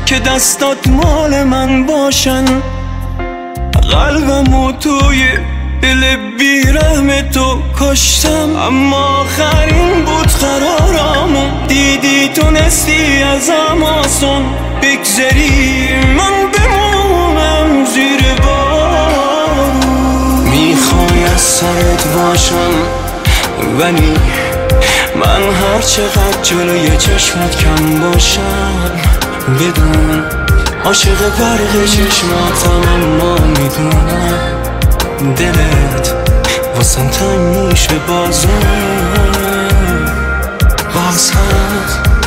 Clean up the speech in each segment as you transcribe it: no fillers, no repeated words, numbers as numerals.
که دستات مال من باشن. قلبمو توی دل بیرحم تو کشتم، اما آخرین بود قرارمو دیدی تونستی ازم آسان بگذری، من بمونم زیر بارون. میخوای از سرت باشم ولی من هر چقدر جلوی چشمت کم باشم، بدون عاشق برق چشماتم، اما میدونم دلت واسم تنگ میشه باز هم.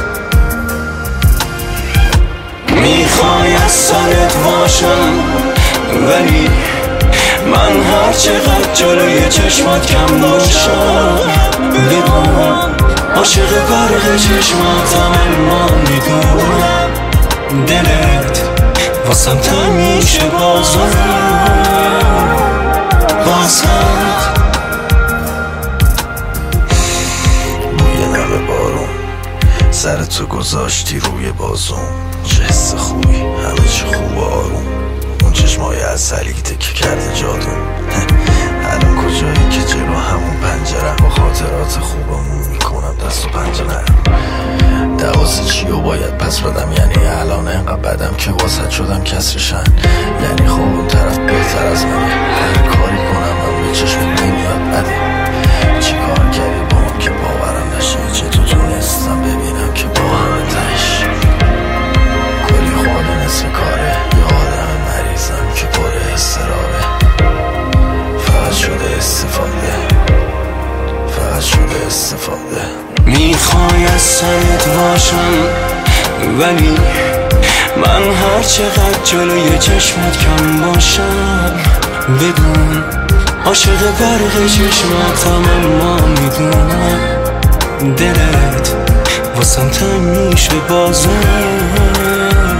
میخوای از سرت باشم ولی من هر چقدر جلوی چشمات کم باشم، بدون عاشق برق چشماتم، اما میدونم دلت واسم تنگ میشه باز هم. یه نمه بارون سرتو گذاشتی روی بازون، چه حس خوبی، همه چه خوب و آروم. اون چشمای عسلی تکه کرده جادون. الان کجایی که جلو همون پنجرم، با خاطرات خوبمون میکنم دست و پنجه نرم. دوازه چی و باید پس بدم، یعنی الان انقدر بدم که واسط شدم کسرشن. یعنی خب اون طرف بهتر از منه، هر کاری کنم من به چشمت نمیاد بده. چی کار کردی با اون که باورم نشه، چطور تونستم ببینم که با همه تش کلی خواله نصف کاره. یه آدم مریضم که پر اضطراره، فقط شده استفاده. میخوای از سرت باشم ولی من هر چقدر جلوی چشمت کم باشم، بدون عاشق برق چشماتم، اما میدونم دلت واسم تنگ میشه باز هم.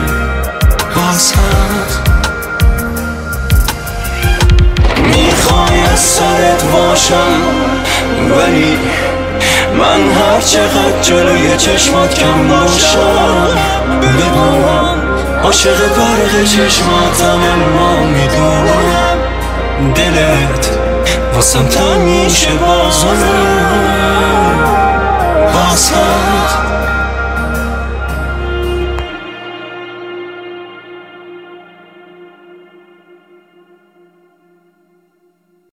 میخوای از سرت باشم ولی من هر چقدر جلوی چشمات کم باشم، بدون عاشق برق چشماتم، اما میدونم دلت واسم تنگ میشه باز هم.